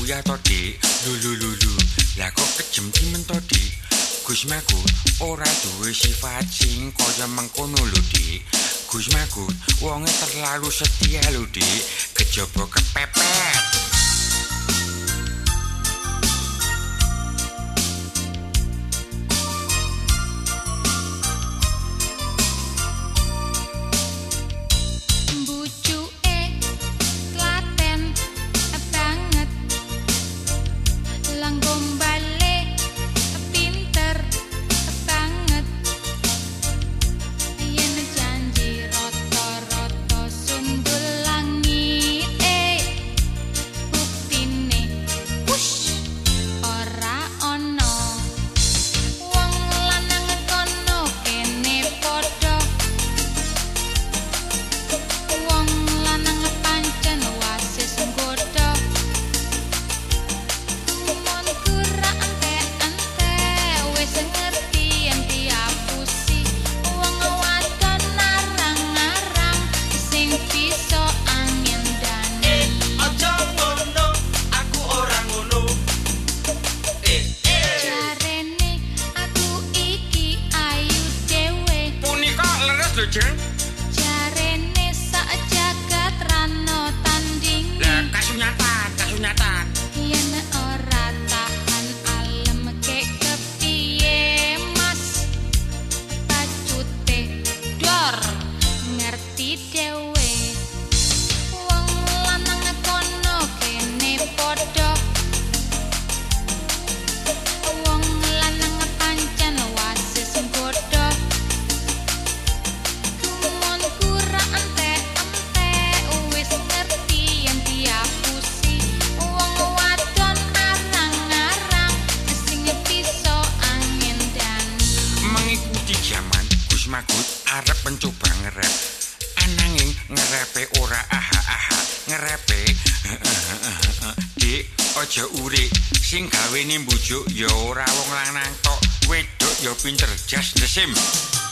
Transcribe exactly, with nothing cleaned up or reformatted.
uyah to dik lulu lulu lah kok kejem timen to dik Gus Magut ora duwe sifat sing kaya mengkono lho dik Gus Magut wonge terlalu setia lho dik kejaba kepepet Jarene sak jagat rano tanding lah kasunyatan kasunyatan yen ora tahan alem kek kepiye mas pacute dor ngerti dhewe wong lanang kono kene padha wong lanang pancen wasis nggodha Magut arep mencoba ngerep ananging ngerepe ora aha-aha ngerepe dik aja urik sing gawene mbujuk ya ora wong lanang tok wedok ya pinter jas desim